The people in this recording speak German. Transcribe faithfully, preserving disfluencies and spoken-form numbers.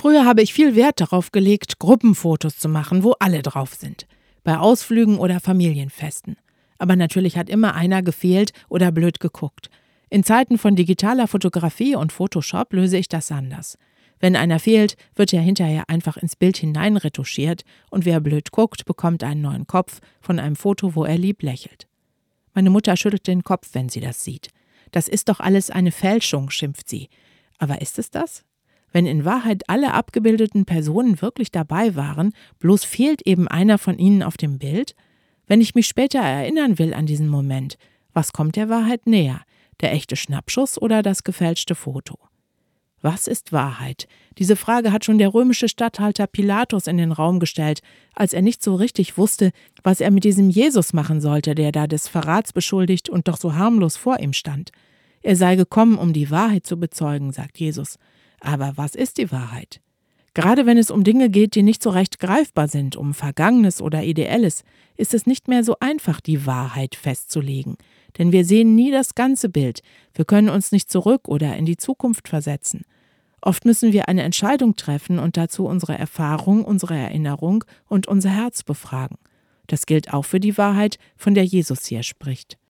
Früher habe ich viel Wert darauf gelegt, Gruppenfotos zu machen, wo alle drauf sind. Bei Ausflügen oder Familienfesten. Aber natürlich hat immer einer gefehlt oder blöd geguckt. In Zeiten von digitaler Fotografie und Photoshop löse ich das anders. Wenn einer fehlt, wird er hinterher einfach ins Bild hineinretuschiert und wer blöd guckt, bekommt einen neuen Kopf von einem Foto, wo er lieb lächelt. Meine Mutter schüttelt den Kopf, wenn sie das sieht. Das ist doch alles eine Fälschung, schimpft sie. Aber ist es das? Wenn in Wahrheit alle abgebildeten Personen wirklich dabei waren, bloß fehlt eben einer von ihnen auf dem Bild? Wenn ich mich später erinnern will an diesen Moment, was kommt der Wahrheit näher? Der echte Schnappschuss oder das gefälschte Foto? Was ist Wahrheit? Diese Frage hat schon der römische Statthalter Pilatus in den Raum gestellt, als er nicht so richtig wusste, was er mit diesem Jesus machen sollte, der da des Verrats beschuldigt und doch so harmlos vor ihm stand. Er sei gekommen, um die Wahrheit zu bezeugen, sagt Jesus. Aber was ist die Wahrheit? Gerade wenn es um Dinge geht, die nicht so recht greifbar sind, um Vergangenes oder Ideelles, ist es nicht mehr so einfach, die Wahrheit festzulegen. Denn wir sehen nie das ganze Bild. Wir können uns nicht zurück oder in die Zukunft versetzen. Oft müssen wir eine Entscheidung treffen und dazu unsere Erfahrung, unsere Erinnerung und unser Herz befragen. Das gilt auch für die Wahrheit, von der Jesus hier spricht.